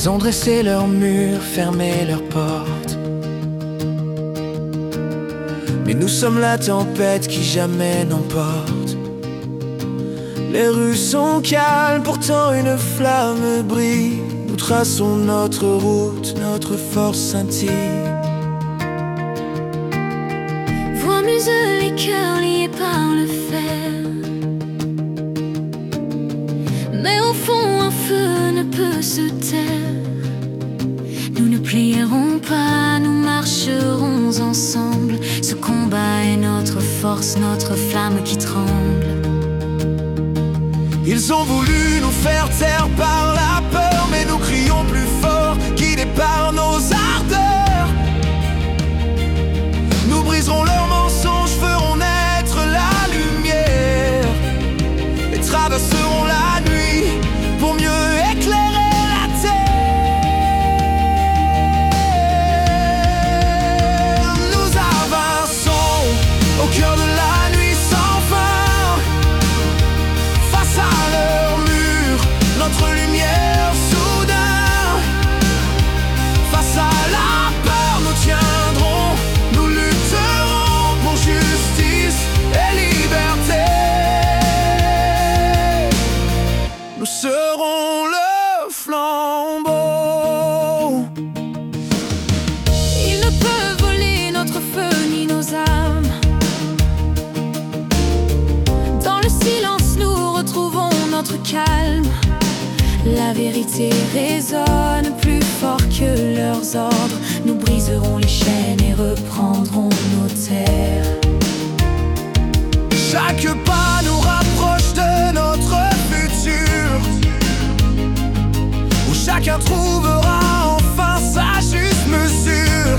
Ils ont dressé leurs murs, fermé leurs portes. Mais nous sommes la tempête qui jamais n'emporte. Les rues sont calmes, pourtant une flamme brille. Nous traçons notre route, notre force intime. Voix muselées, cœurs liés par le fer. Mais au fond un feu ne peut se taire. Nous ne plierons pas, nous marcherons ensemble. Ce combat est notre force, notre flamme qui tremble. Ils ont voulu nous faire taire par la peur, mais nous crions plus fort, guidés par nos ardeurs. Nous briserons leurs mensonges, ferons naître la lumière, et traverserons la nuit pour mieux éclairer la terre. Nous avançons au cœur de la nuit sans fin. Face à leur mur, notre lumière soudain. Face à la peur, nous tiendrons. Nous lutterons pour justice et liberté. Nous serons le flambeau. Ils ne peuvent voler notre feu ni nos âmes. Dans le silence, nous retrouvons notre calme. La vérité résonne plus fort que leurs ordres. Nous briserons les chaînes et reprendrons nos terres. Chaque pas nous rapproche de notre futur, où chacun trouvera enfin sa juste mesure.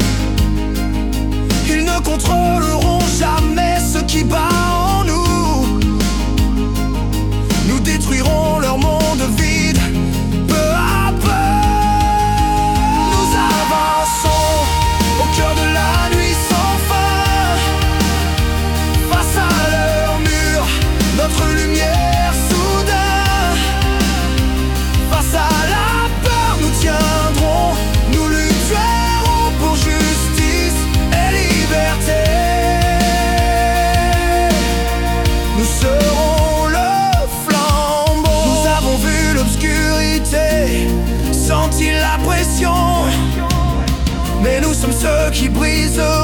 Ils ne contrôleront jamais ce qui bat en nous. Nous détruirons leur monde vide, peu à peu. Nous avançons au cœur de la nuit sans fin. Face à leur mur, notre lumière soudain. Face à la peur, nous tiendrons. Nous lutterons pour justice et liberté. Nous serons le flambeau. Nous avons vu l'obscurité, senti la pression, mais nous sommes ceux qui brisent